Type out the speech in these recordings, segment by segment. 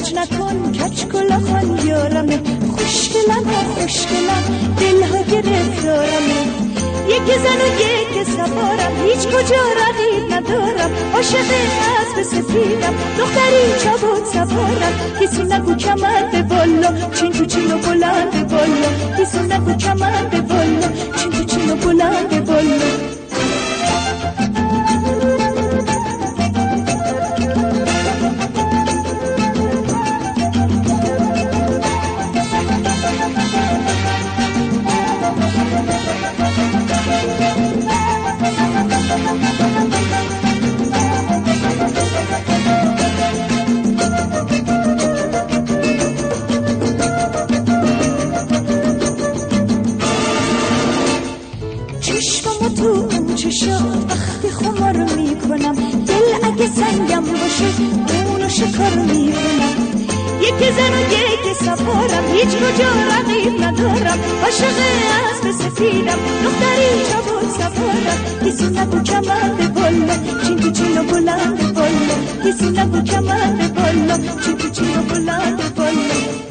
کج نکن کج کلاخان یارمه، خوشگلم و خوشگلم دلها گرفتارمه، یکی زن و یکی سوارم، هیچ کجا رقیب ندارم، عاشق اسب سفیدم، دختری چابک سوارم، کسی نگو کمند بالا چین تو چین و بلند بالا، کسی نگو کمند بالا چین تو چین و بلند بالا. چشممو تو اون چشات وقتی خمار میکنم، دل اگه سنگم باشه اونو شکار میکنم، یکی زن و یکی سوارم، هیچ کجا رقیب ندارم، عاشق اسب سفیدم، دختری چابک سوارم، کسی نگو کمند بالا چین تو چین و بلند بالا، کسی نگو کمند بالا چین تو چین و بلند بالا.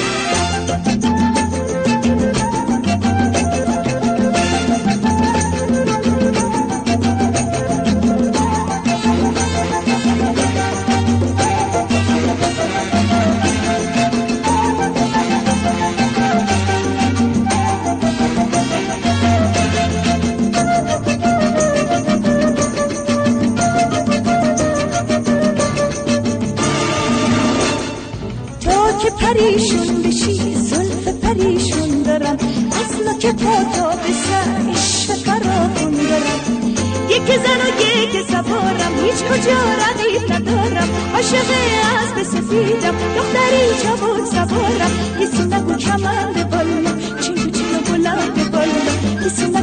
پریشون بشی زلف پریشون دارم، اصلا که پا تا به سر عشق فراخون دارم، یکی زن و یکی سوارم، هیچ کجا رقیب ندارم، عاشق اسب سفیدم، دختری چابک سوارم، کسی نگو کمند بالا چین تو چین و بلند بالا، کسی